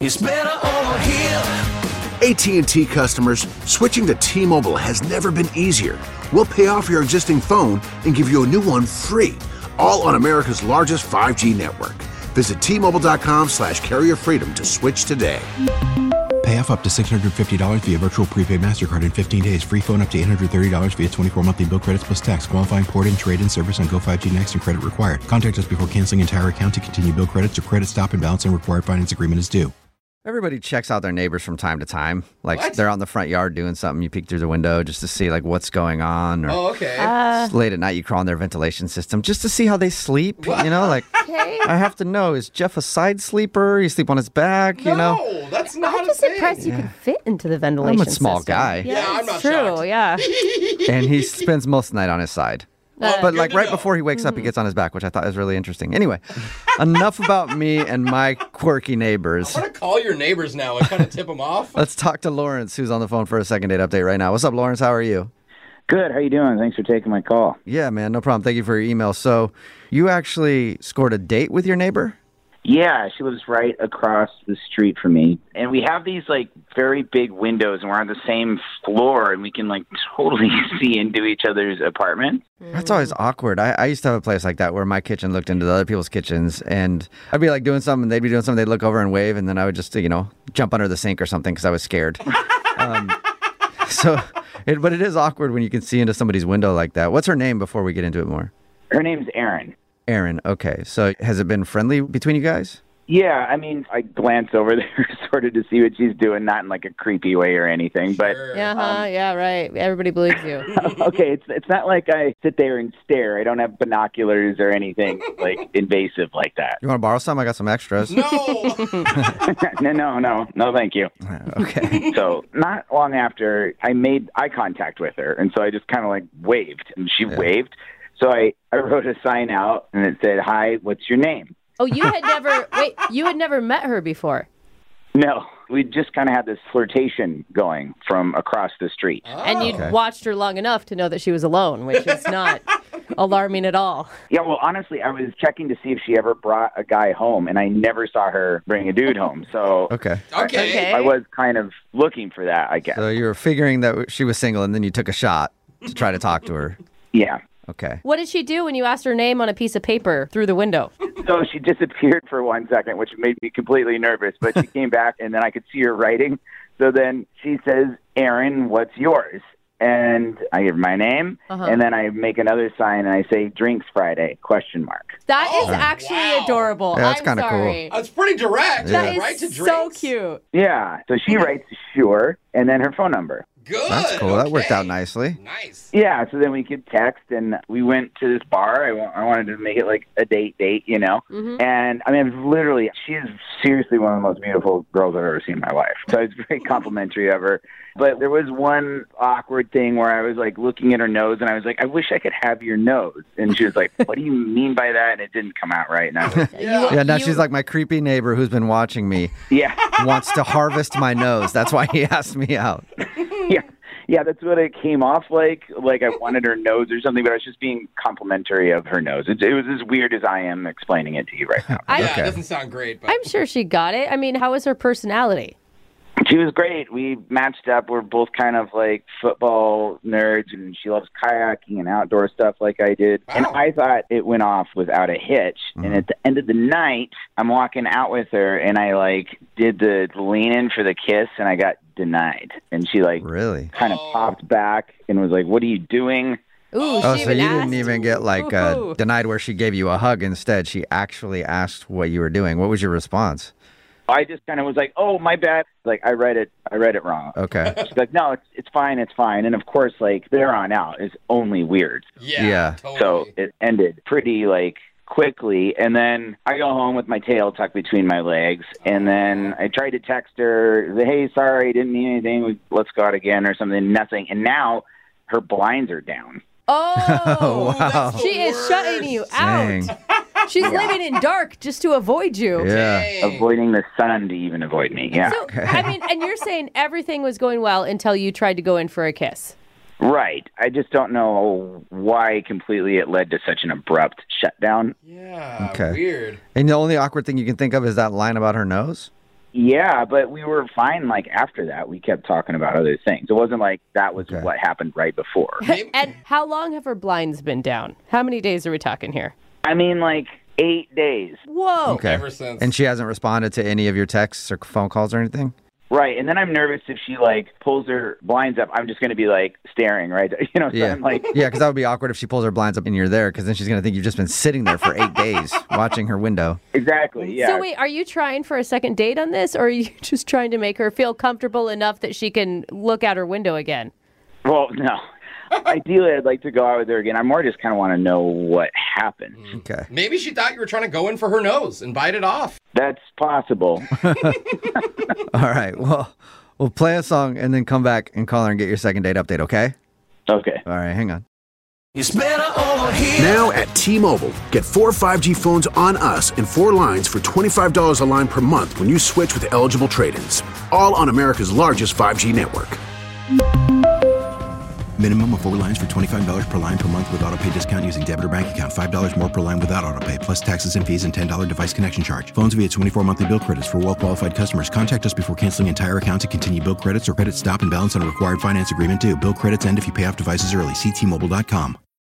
It's better over here. AT&T customers, switching to T-Mobile has never been easier. We'll pay off your existing phone and give you a new one free, all on America's largest 5G network. Visit T-Mobile.com/carrier freedom to switch today. Pay off up to $650 via virtual prepaid MasterCard in 15 days. Free phone up to $830 via 24 monthly bill credits plus tax. Qualifying port and trade-in service on Go5G Next and credit required. Contact us before canceling entire account to continue bill credits or credit stop and balance and required finance agreement is due. Everybody checks out their neighbors from time to time. Like What? they're out in the front yard doing something. You peek through the window just to see like what's going on. Or Oh, okay. just late at night, you crawl on their ventilation system just to see how they sleep. You know, like I have to know, is Jeff a side sleeper? You sleep on his back, you know? No, that's not I'm a just thing. surprised you can fit into the ventilation I'm a small system. guy. Yeah, I'm not true. shocked. Yeah. And he spends most of the night on his side. But good like to right know. before he wakes up, he gets on his back, which I thought was really interesting. Anyway, enough about me and my quirky neighbors. I want to call your neighbors now and kind of tip them off. Let's talk to Lawrence, who's on the phone for a second date update right now. What's up, Lawrence? How are you? Good. How you doing? Thanks for taking my call. Yeah, man, no problem. Thank you for your email. So you actually scored a date with your neighbor? Yeah, she lives right across the street from me. And we have these, like, very big windows, and we're on the same floor, and we can, like, totally see into each other's apartment. That's always awkward. I used to have a place like that where my kitchen looked into the other people's kitchens, and I'd be like doing something, they'd be doing something, they'd look over and wave, and then I would just, jump under the sink or something because I was scared. But it is awkward when you can see into somebody's window like that. What's her name before we get into it more? Her name's Erin. Erin, okay. So has it been friendly between you guys? Yeah, I mean, I glance over there sort of to see what she's doing, not in, like, a creepy way or anything, but... Yeah, right. Everybody believes you. Okay, it's not like I sit there and stare. I don't have binoculars or anything, like, invasive like that. You want to borrow some? I got some extras. No. No, thank you. Okay. So not long after, I made eye contact with her, and so I just kind of, like, waved, and she waved. So I wrote a sign out, and it said, "Hi, what's your name?" Oh, you had never met her before. No, we just kind of had this flirtation going from across the street. And you'd watched her long enough to know that she was alone, which is not alarming at all. Yeah, well, honestly, I was checking to see if she ever brought a guy home, and I never saw her bring a dude home. So Okay. Okay. I was kind of looking for that, I guess. So you were figuring that she was single, and then you took a shot to try to talk to her. Yeah. Okay. What did she do when you asked her name on a piece of paper through the window? So she disappeared for 1 second, which made me completely nervous. But she came back, and then I could see her writing. So then she says, "Erin, what's yours?" And I give my name, and then I make another sign, and I say, "Drinks Friday?" ? That is actually adorable. Yeah, that's I'm kinda cool. sorry. That's pretty direct. That Right to is so drinks. cute. Yeah. So she writes "sure" and then her phone number. Good. That's cool. That worked okay. out nicely. Nice. Yeah. So then we could text, and we went to this bar. I wanted to make it like a date, And I mean, literally, she is seriously one of the most beautiful girls I've ever seen in my life. So I was very complimentary of her. But there was one awkward thing where I was like looking at her nose, and I was like, "I wish I could have your nose." And she was like, "What do you mean by that?" And it didn't come out right. And I was like, Yeah, now she's like my creepy neighbor who's been watching me, yeah. wants to harvest my nose. That's why he asked me out. Yeah, that's what it came off like. Like I wanted her nose or something, but I was just being complimentary of her nose. It was as weird as I am explaining it to you right now. Yeah, Okay. it doesn't sound great, but I'm sure she got it. I mean, how was her personality? She was great. We matched up. We're both kind of like football nerds, and she loves kayaking and outdoor stuff like I did. And I thought it went off without a hitch. And at the end of the night, I'm walking out with her, and I like did the lean in for the kiss, and I got denied. And she like Really? kind of popped back and was like, "What are you doing?" Ooh, Oh, she so you even didn't asked? even get like Ooh. denied where she gave you a hug. Instead, she actually asked what you were doing. What was your response? I just kind of was like, "Oh, my bad." Like I read it wrong. Okay. She's like, "No, it's fine, it's fine." And of course, like there on out is only weird. Yeah. Totally. So it ended pretty like quickly, and then I go home with my tail tucked between my legs, and then I tried to text her, "Hey, sorry, didn't mean anything. Let's go out again," or something. Nothing. And now her blinds are down. Oh, Wow. she is shutting you Dang. out. She's living in dark just to avoid you. Yeah. Avoiding the sun to even avoid me. Yeah. So, I mean, and you're saying everything was going well until you tried to go in for a kiss. Right. I just don't know why completely it led to such an abrupt shutdown. Yeah. Okay. Weird. And the only awkward thing you can think of is that line about her nose? Yeah, but we were fine. Like after that, we kept talking about other things. It wasn't like that was what happened right before. And how long have her blinds been down? How many days are we talking here? I mean, like 8 days. Whoa. Okay. Ever since. And she hasn't responded to any of your texts or phone calls or anything? Right, and then I'm nervous if she like pulls her blinds up. I'm just going to be like staring, right? You know, so Yeah. I'm like, Yeah, because that would be awkward if she pulls her blinds up and you're there, because then she's going to think you've just been sitting there for 8 days watching her window. exactly, yeah. So wait, are you trying for a second date on this, or are you just trying to make her feel comfortable enough that she can look out her window again? Well, no. Ideally, I'd like to go out with her again. I more just kind of want to know what happened. Okay. Maybe she thought you were trying to go in for her nose and bite it off. That's possible. All right. Well, we'll play a song and then come back and call her and get your second date update, okay? Okay. All right, hang on. It's better over here. Now at T-Mobile, get 4 5G phones on us and 4 lines for $25 a line per month when you switch with eligible trade-ins. All on America's largest 5G network. Minimum of 4 lines for $25 per line per month with autopay discount using debit or bank account. $5 more per line without autopay, plus taxes and fees and $10 device connection charge. Phones via 24 monthly bill credits for well-qualified customers. Contact us before canceling entire account to continue bill credits or credit stop and balance on a required finance agreement due. Bill credits end if you pay off devices early. See T-Mobile.com.